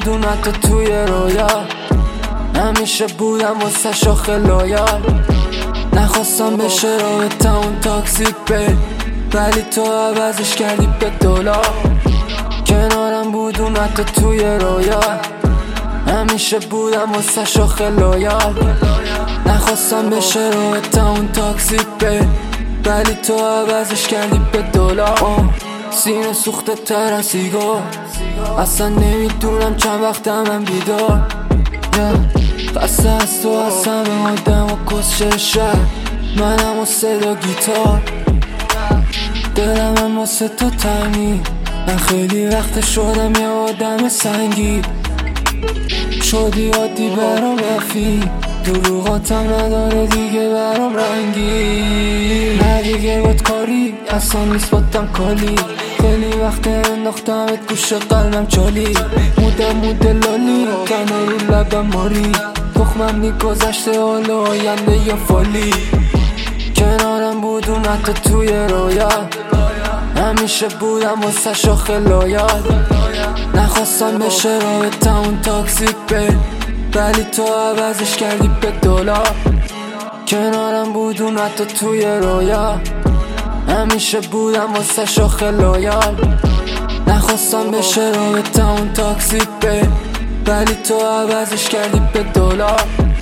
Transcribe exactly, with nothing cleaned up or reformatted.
بودون حتی توی رویا، همیشه بودم واسه شاخ لایال. نخواستم بشه رابطه اون تاکسیک بی، ولی تو عوضش کردی به دلار. کنارم بودون حتی توی رویا، همیشه بودم واسه شاخ لایال. نخواستم بشه رابطه اون تاکسیک بی، ولی تو عوضش کردی به دلار. سینه سوخته تر از سیگار، اصلا نمیدونم چند وقت من بیدار. خسته از تو از همه آدم و کسچه شهر، منم و صدا گیتار. دلم هم واسه تو تنگی، من خیلی وقت شدم یه آدم سنگی. شدی عادی برام رفی، دروغاتم نداره دیگه برام رنگی. نه دیگه بود کاری، اصلا نیست باتم کالی. خیلی وقت انداختمت گوش قلبم چالی. موده موده لالی، کنه رو لبم ماری. تخمم نی گذشته حالا آینده یا فالی. کنارم بودون حتی توی رویا، همیشه بودم واسه شاخ لایال. نخواستم بشه رابطه اون تاکسیک بی، ولی تو عوضش کردی به دلار. کنارم بودون حتی توی رویا، همیشه بودم واسه شاخ لایال. نخواستم بشه رابطه اون تاکسیک بی، ولی تو عوضش کردی به دلار.